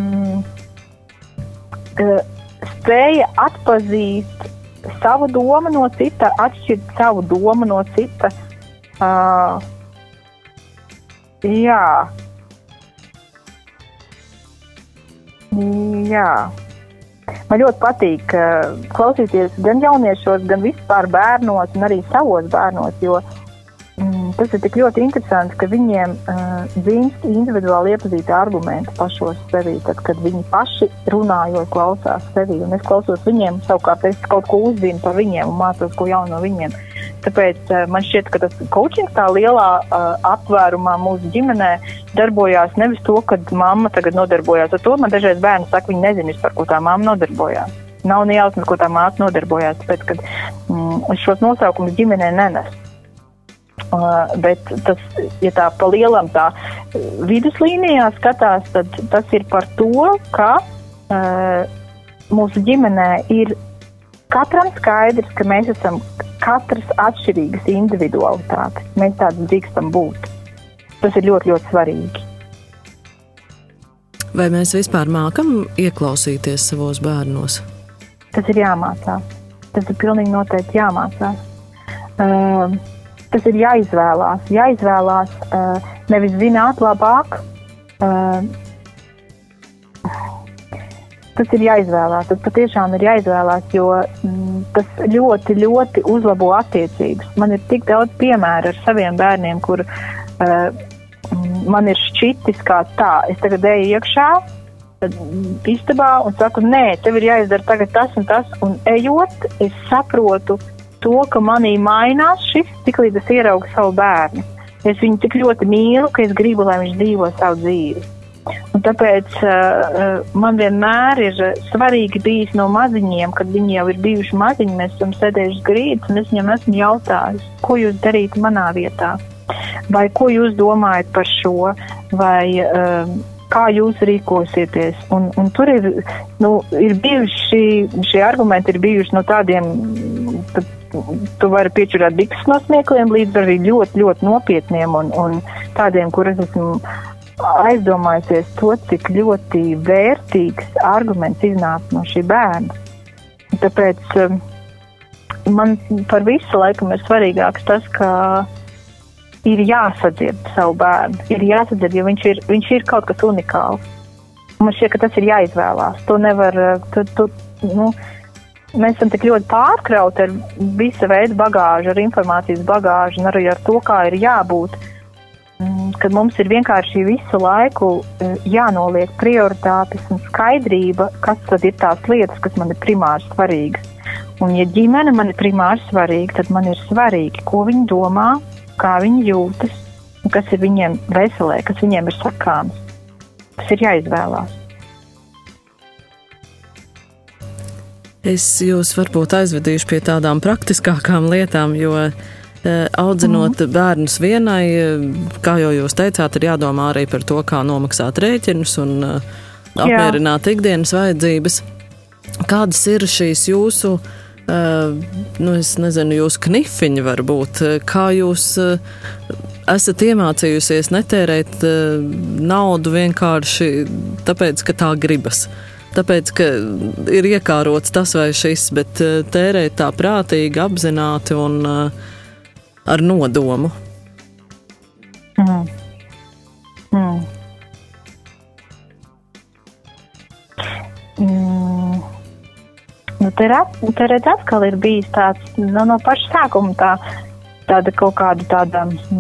spēja atpazīt savu domu no cita, atšķirt savu domu no cita. Jā. Man ļoti patīk klausīties gan jauniešos, gan vispār bērnos un arī savos bērnos, jo tas ir tik ļoti interesanti, ka viņiem dzimst individuāli iepazīti argumenti pašos sevī, tad, kad viņi paši runājot klausās sevī. Un es klausos viņiem, savukārt es kaut ko uzzinu par viņiem un mācos ko jaunu no viņiem. Tāpēc man šķiet, ka tas coaching tā lielā aptvērumā mūsu ģimenē darbojās nevis to, kad mamma tagad nodarbojās ar to. Man dažreiz bērni saka, viņi nezina, par ko tā mamma nodarbojās. Nav ne jausmas, ko tā māte nodarbojās, tāpēc, kad šos nosaukumus ģimenē nenes. Bet tas, ja tā pa lielam tā viduslīnijā skatās, tad tas ir par to, ka mūsu ģimenē ir katram skaidrs, ka mēs esam katrs atšķirīgas individualitātes. Mēs tādas drīkstam būt. Tas ir ļoti, ļoti svarīgi. Vai mēs vispār mākam ieklausīties savos bērnos? Tas ir jāmācās. Tas ir pilnīgi noteikti jāmācās. Tas ir jāizvēlās. Jāizvēlās nevis zināt labāk. Tas ir jāizvēlās. Tas patiešām ir jāizvēlās, jo tas ļoti, ļoti uzlabo attiecības. Man ir tik daudz piemēru ar saviem bērniem, kur man ir šķitis kā tā. Es tagad eju iekšā istabā un saku, nē, tev ir jāizdara tagad tas un tas. Un ejot, es saprotu to, ka manī mainās šis, tiklīdz es ieraugu savu bērnu. Es viņu tik ļoti mīlu, ka es gribu, lai viņš dzīvo savu dzīvi. Un tāpēc man vienmēr ir svarīgi bijis no maziņiem, kad viņi jau ir bijuši maziņi, mēs esam sēdējuši grīdas, un es viņam esmu jautājis, ko jūs darītu manā vietā, vai ko jūs domājat par šo, vai kā jūs rīkosieties. Un tur ir bijuši, šie argumenti ir bijuši no tādiem, tu vari piečurāt bikses no smiekliem līdz arī ļoti, ļoti nopietniem un tādiem, kur es esmu aizdomājusies to, cik ļoti vērtīgs arguments iznāk no šī bērna. Tāpēc man par visu laikam ir svarīgāks tas, ka ir jāsadzird savu bērnu. Ir jāsadzird, jo viņš ir kaut kas unikāls. Man šķiet, ka tas ir jāizvēlās. To nevar, mēs esam tik ļoti pārkrauti ar visa veida bagāžu, ar informācijas bagāžu un arī ar to, kā ir jābūt, kad mums ir vienkārši visu laiku jānoliek prioritātes un skaidrība, kas tad ir tās lietas, kas man ir primāri svarīgas. Un ja ģimene man ir primāri svarīga, tad man ir svarīgi, ko viņi domā, kā viņi jūtas un kas ir viņiem veselē, kas viņiem ir sakāms. Tas ir jāizvēlās. Es jūs varbūt aizvedīšu pie tādām praktiskākām lietām, jo audzinot bērnus vienai, kā jau jūs teicāt, ir jādomā arī par to, kā nomaksāt rēķinus un apmierināt ikdienas vajadzības. Kādas ir šīs jūsu, es nezinu, jūsu knifiņi varbūt, kā jūs esat iemācījusies netērēt naudu vienkārši tāpēc, ka tā gribas? Tāpēc, ka ir iekārots tas vai šis, bet tērēt tā prātīgi, apzināti un ar nodomu. Te redz atkal ir bijis tāds, no paša sākuma tāda kaut kāda tāda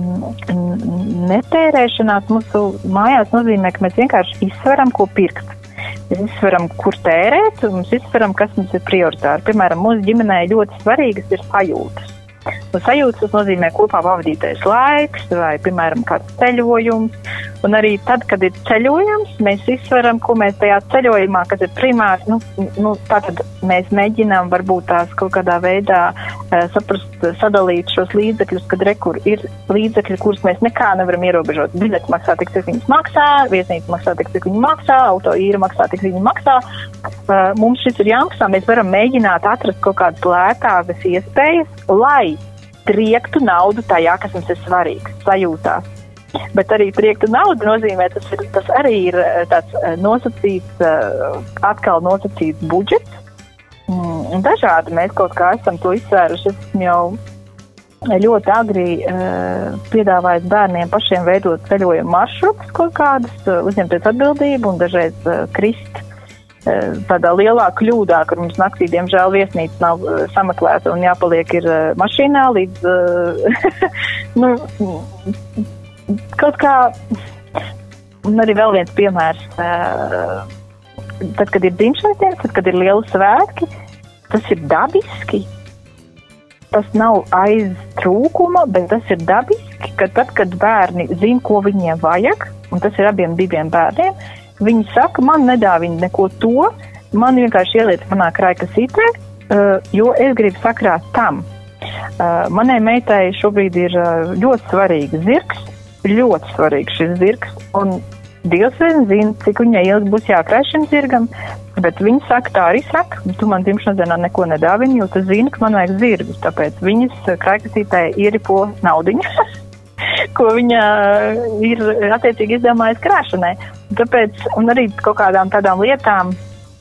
netērēšanās mūsu mājās nozīmē, ka mēs vienkārši izsveram, ko pirkt. Mēs izsveram, kur tērēt, un mēs izsveram, kas mums ir prioritāri. Piemēram, mūsu ģimenē ļoti svarīgas ir sajūtas. Un sajūtas tas nozīmē kopā pavadītais laiks, vai, piemēram, kāds ceļojums. Un arī tad, kad ir ceļojums, mēs izsveram, ko mēs tajā ceļojumā, kas ir primārs, tātad mēs mēģinām varbūt tās kaut kādā veidā saprast, sadalīt šos līdzekļus, kad rekur ir līdzekļi, kurus mēs nekā nevaram ierobežot. Biļeti maksā tik, cik viņas maksā, viesnīca maksā tik, cik viņi maksā, auto īra maksā tik, cik viņi maksā. Mums šis ir jāmaksā, mēs varam mēģināt atrast kaut kādas lētākas iespējas, lai triektu naudu tajā, kas mums ir svarīgs, sajūtās. Bet arī triektu naudu nozīmē, tas arī ir tāds atkal nosacīts budžets. Un dažādi mēs kaut kā esam to izsvēruši. Es esmu jau ļoti agri piedāvājis bērniem pašiem veidot ceļojumu maršrutus kaut kādas, uzņemties atbildību un dažreiz krist tādā lielā kļūdā, kur mums naktī, diemžēl, viesnīca nav sameklēta un jāpaliek ir mašīnā līdz, kaut kā, un arī vēl viens piemērs, tad, kad ir dzimšanas dienas, tad, kad ir lieli svētki, tas ir dabiski, tas nav aiz trūkuma, bet tas ir dabiski, ka tad, kad bērni zina, ko viņiem vajag, un tas ir abiem diviem bērniem, viņi saka, man nedāvina neko to, man vienkārši ieliec manā kraikasītē, jo es gribu sakrāt tam. Manai meitai šobrīd ir ļoti svarīgs zirgs, ļoti svarīgs šis zirgs, un Dievs vien zina, cik viņai ilgi būs jākrāj šim zirgam, bet viņi saka, tā arī saka, tu man dzimšanas dienā neko nedāvini, jo tu zini, ka man vajag zirgus, tāpēc viņas kraikasītē ieripo naudiņu, ko viņa ir attiecīgi izdomājusi krāšanai. Tāpēc, un arī kaut kādām tādām lietām,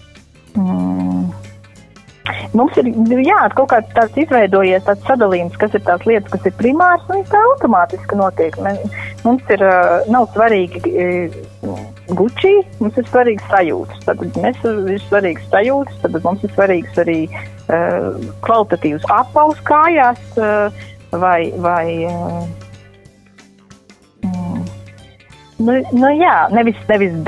mums ir, kaut kāds tāds izveidojies, tāds sadalījums, kas ir tās lietas, kas ir primārs, un tā automātiski notiek. Mums ir, nav svarīgi Gucci, mums ir svarīgs sajūtas. Tad mēs ir svarīgs sajūtas, tad mums ir svarīgs arī kvalitatīvs apaus kājās, vai nevis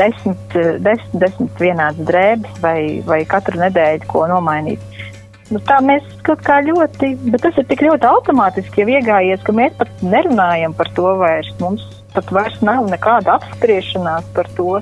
10 vienāds drēbes vai katru nedēļu ko nomainīt. Tā mēs kaut kā ļoti, bet tas ir tik ļoti automātiski jau iegājies, ka mēs pat nerunājam par to vairs. Mums pat vairs nav nekāda apspriešanās par to.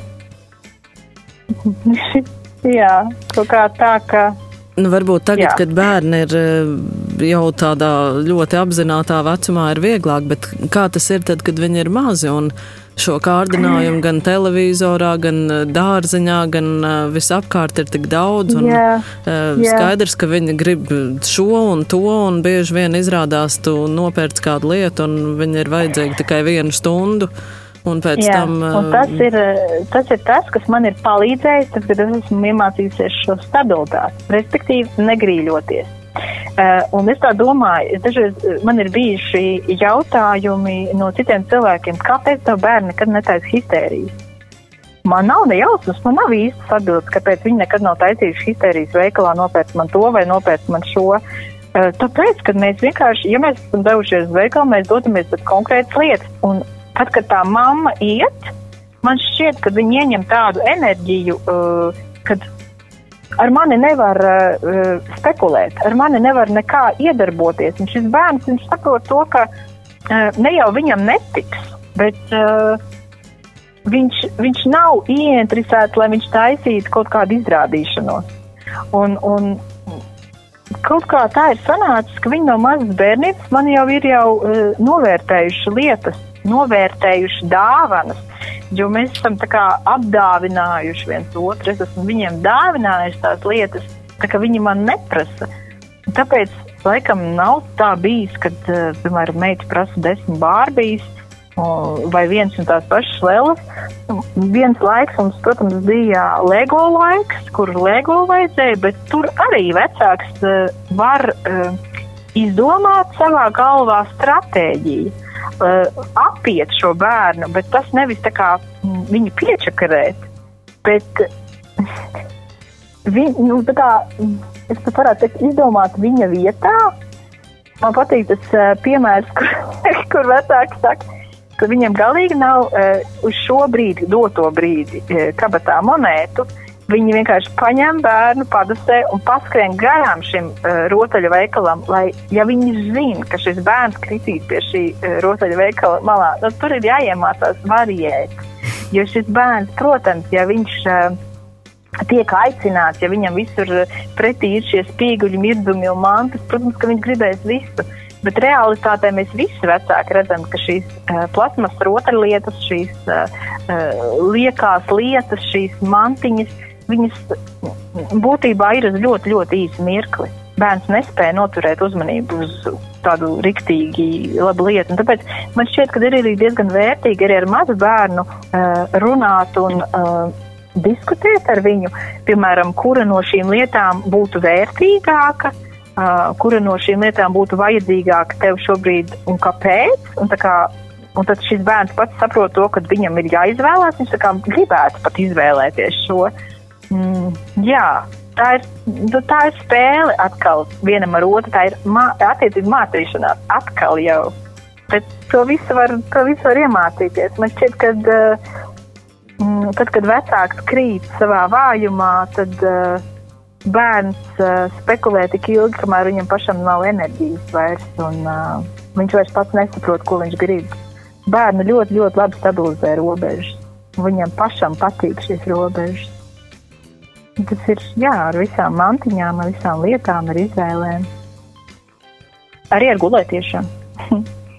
Jā, kaut kā tā, ka... Varbūt tagad, kad bērni ir jau tādā ļoti apzinātā vecumā, ir vieglāk, bet kā tas ir tad, kad viņi ir mazi un šo kārdinājumu gan televizorā, gan dārziņā, gan visapkārt ir tik daudz un skaidrs, ka viņi grib šo un to un bieži vien izrādās tu nopērc kādu lietu un viņi ir vajadzīgi tikai 1 stundu. Un pēc tam... Un tas ir tas, kas man ir palīdzējis, tad, kad es esmu iemācījusies šo stabilitāti, respektīvi negrīļoties. Un es tā domāju, dažreiz man ir bijuši jautājumi no citiem cilvēkiem, kāpēc tev bērni nekad netaisa histērijas? Man nav nejausmas, man nav īstas atbildes, kāpēc viņi nekad nav taisījuši histērijas veikalā, nopērc man to vai nopērc man šo. Tāpēc, kad mēs vienkārši, ja mēs esam devušies uz veikalu, mēs dodamies pēc konkrētas lietas. Un tad, kad tā mamma iet, man šķiet, ka viņi ieņem tādu enerģiju, kad ar mani nevar spekulēt, ar mani nevar nekā iedarboties. Un šis bērns, viņš saprot to, ka ne jau viņam netiks, bet viņš nav ieinteresēts, lai viņš taisītu kaut kādu izrādīšanos. Un kaut kā tā ir sanācis, ka viņi no mazas bērnības man jau ir novērtējuši lietas, novērtējuši dāvanas, jo mēs esam tā kā apdāvinājuši viens otru, es esmu viņiem dāvinājuši tās lietas, tā kā viņi man neprasa. Tāpēc, laikam, nav tā bijis, kad, piemēram, meita prasa 10 bārbijas vai viens un tās pašas lelas. Viens laiks mums, protams, bija Lego laiks, kur Lego vajadzēja, bet tur arī vecāks var izdomāt savā galvā stratēģiju. Apiet šo bērnu, bet tas nevis tā kā viņu piečakarēt, bet tā kā es pat varētu teikt, izdomāt viņa vietā. Man patīk tas piemērs, kur vecāki saka, ka viņam galīgi nav uz šo brīdi, doto brīdi kabatā monētu. Viņi vienkārši paņem bērnu, padusē un paskrien garām šim rotaļu veikalam, lai, ja viņi zina, ka šis bērns kritīs pie šī rotaļu veikala malā, tad tur ir jāiemācās variēt. Jo šis bērns, protams, ja viņš tiek aicināts, ja viņam visur pretī ir šie spīguļi, mirdzumi un mantas, protams, ka viņš gribēs visu. Bet realitātē mēs visi vecāki redzam, ka šīs plasmas rotaļlietas, šīs liekās lietas, šīs mantiņas, viņas būtībā ir uz ļoti, ļoti īsu mirkli. Bērns nespēja noturēt uzmanību uz tādu riktīgi labu lietu. Un tāpēc man šķiet, ka ir arī diezgan vērtīgi arī ar mazu bērnu runāt un diskutēt ar viņu, piemēram, kura no šīm lietām būtu vērtīgāka, kura no šīm lietām būtu vajadzīgāka tev šobrīd un kāpēc. Un tad šis bērns pats saprot to, ka viņam ir jāizvēlās, viņš tā kā gribētu pat izvēlēties šo. Jā, tā ir spēle atkal vienam ar otru, tā ir attiecība mācīšanās atkal jau. Bet to visu var iemācīties. Man šķiet, kad vecāks krīt savā vājumā, tad bērns spekulē tik ilgi, kamēr viņam pašam nav enerģijas vairs, un viņš vairs pats nesaprot, ko viņš grib. Bērnu ļoti, ļoti labi stabilizē robežas. Viņam pašam patīk šīs robežas. Tas ir, ar visām mantiņām, ar visām lietām, ar izvēlēm. Arī ar gulētiešanu.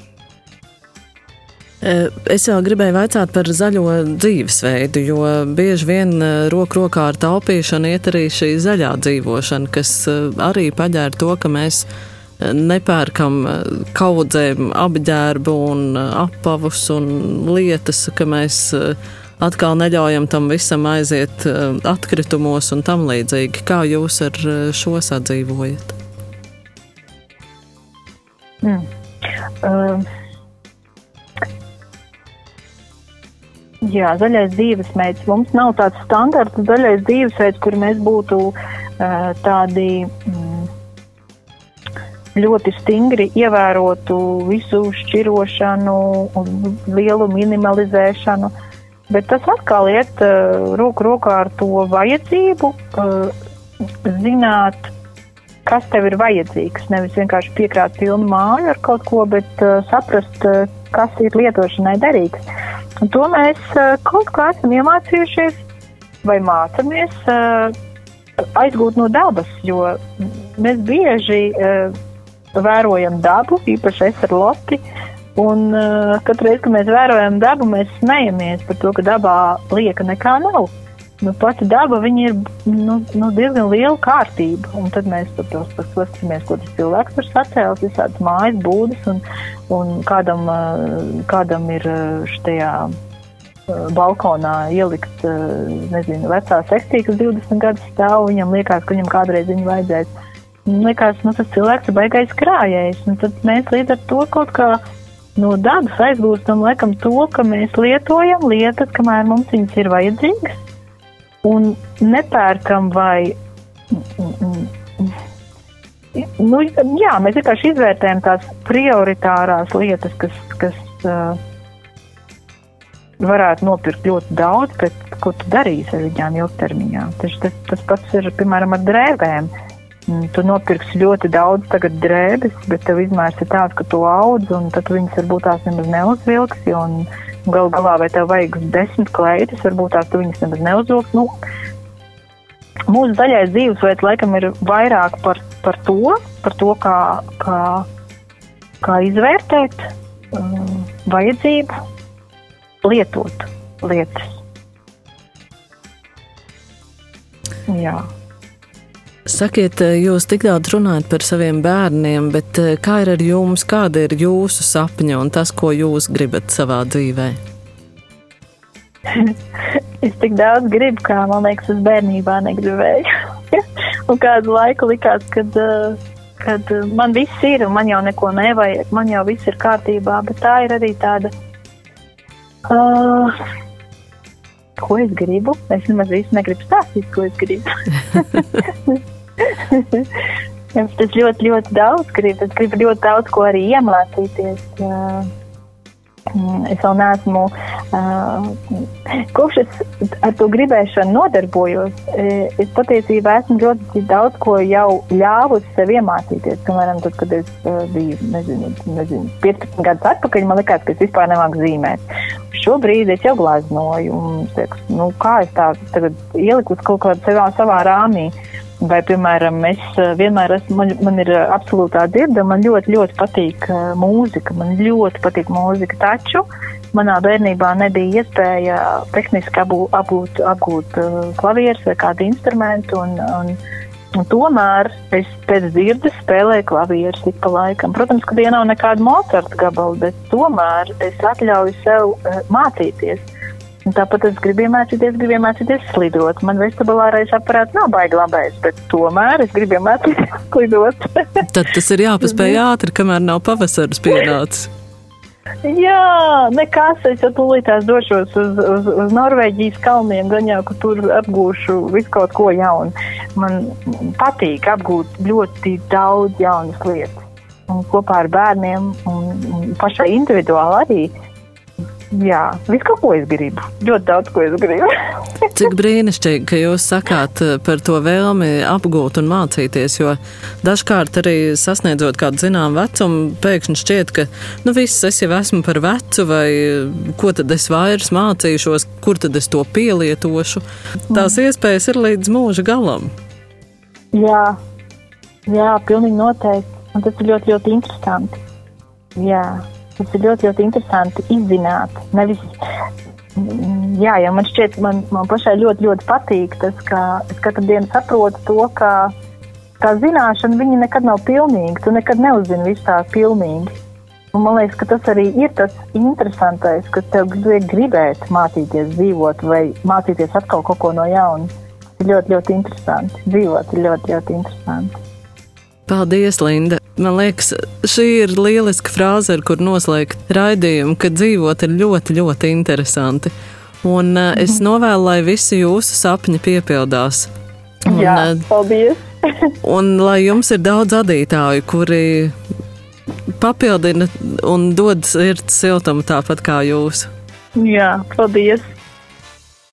Es vēl gribēju vaicāt par zaļo dzīvesveidu, jo bieži vien roku rokā ar taupīšanu iet arī šī zaļā dzīvošana, kas arī paģēra to, ka mēs nepērkam kaudzēm apģērbu un apavus un lietas, ka mēs atkal neļaujam tam visam aiziet atkritumos un tam līdzīgi. Kā jūs ar šo sadzīvojat? Jā, zaļais dzīvesveids. Mums nav tāds standarts zaļais dzīvesveids, kur mēs būtu tādi ļoti stingri ievērotu visu šķirošanu un lielu minimalizēšanu. Bet tas atkal iet roku rokā ar to vajadzību zināt, kas tev ir vajadzīgs. Nevis vienkārši piekrāt pilnu māju ar kaut ko, bet saprast, kas ir lietošanai derīgs. Un to mēs kaut kā esam iemācījušies vai mācamies aizgūt no dabas, jo mēs bieži vērojam dabu, īpaši es ar Loti, un katru reizi, kad mēs vērojam dabu, mēs smejamies par to, ka dabā lieka nekā nav. Pati daba, viņa ir diezgan liela kārtība, un tad mēs paskatāmies, ko tas cilvēks var sacēlt, visādas mājas būdas, un kādam ir štajā balkonā ielikt, vecā sekstīja, kas 20 gadus stāv, viņam liekas, ka viņam kādreiz viņu vajadzēs. Liekas, tas cilvēks ir baigais krājējs, un tad mēs līdz ar to kaut kā no dabas aizgūstam, laikam, to, ka mēs lietojam lietas, kamēr mums viņas ir vajadzīgas, un nepērkam vai, mēs vienkārši izvērtējam tās prioritārās lietas, kas varētu nopirkt ļoti daudz, bet ko tu darīsi ar viņām ilgtermiņā. Tas pats ir, piemēram, ar drēbēm. Tu nopirksi ļoti daudz tagad drēbes, bet tev izmērs ir tāds, ka tu audz, un tad viņas varbūt tās nemaz neuzvilksi, un galu galā vai tev vajag 10 kleitas, varbūt tās tu viņas nemaz neuzvilks. Mūsu zaļais dzīvesveids laikam ir vairāk par to, kā izvērtēt vajadzību, lietot lietas. Jā. Sakiet, jūs tik daudz runājat par saviem bērniem, bet kā ir ar jums, kāda ir jūsu sapņa un tas, ko jūs gribat savā dzīvē? Es tik daudz gribu, kā, man liekas, es bērnībā negribēju. Un kādu laiku likās, kad man viss ir un man jau neko nevajag, man jau viss ir kārtībā, bet tā ir arī tāda, ko es gribu? Es nemaz visu negribu stāstīt, ko es gribu. Es ļoti, ļoti daudz gribu. Es gribu ļoti daudz ko arī iemācīties. Es vēl neesmu Kopš es ar to gribēšanu nodarbojos, es patiesībā esmu ļoti daudz ko jau ļāvusi sev iemācīties. Piemēram, tad, kad es biju, nezinu, 15 gadus atpakaļ, man likās, ka es vispār nemāku zīmēt. Šobrīd es jau glaznoju un teiks, kā es tā tagad ieliku uz kaut kādā savā rāmī. Vai, piemēram, es vienmēr man ir absolūtā dzirde, man ļoti, ļoti patīk mūzika, taču manā bērnībā nebija iespēja tehniski apgūt klavierus vai kādu instrumentu, un tomēr es pēc dzirdes spēlēju klavierus ik pa laikam. Protams, ka tie nav nekāda Mozarta gabala, bet tomēr es atļauju sev mācīties. Un tāpat es gribu iemācīties slidot. Man vestibulārais aparāts nav baigi labais, bet tomēr es gribu iemācīties slidot. Tad tas ir jāpaspēj ātri, kamēr nav pavasaris pienācis. Jā, nekas, es jau tūlītās došos uz Norvēģijas kalniem, gan jau, ka tur apgūšu visu kaut ko jaunu. Man patīk apgūt ļoti daudz jaunas lietas. Un kopā ar bērniem un pašai individuāli arī. Jā, visu kaut ko es gribu. Ļoti daudz, ko es gribu. Cik brīnišķīgi, ka jūs sakāt par to vēlmi apgūt un mācīties, jo dažkārt arī sasniedzot kādu zinām vecumu, pēkšņi šķiet, ka viss, es jau esmu par vecu, vai ko tad es vairs mācīšos, kur tad es to pielietošu. Tās iespējas ir līdz mūža galam. Jā, pilnīgi noteikti. Un tas ir ļoti, ļoti interesanti. Jā. Tas ir ļoti, ļoti interesanti izzināt. Nevis, jo man šķiet, man pašai ļoti, ļoti patīk tas, ka es katru dienu saprotu to, ka tā zināšana, viņa nekad nav pilnīga. Tu nekad neuzzini visu tā pilnīgi. Un man liekas, ka tas arī ir tas interesantais, ka tev gribēt mācīties dzīvot vai mācīties atkal kaut ko no jauna. Tas ir ļoti, ļoti interesanti. Dzīvot ir ļoti, ļoti interesanti. Paldies, Linda! Man liekas, šī ir lieliska frāze, ar kur noslēgt raidījumu, ka dzīvot ir ļoti, ļoti interesanti. Un es novēlu, lai visi jūsu sapņi piepildās. Jā, paldies! Un lai jums ir daudz adītāju, kuri papildina un dod sirds siltumu tāpat kā jūs. Jā, paldies!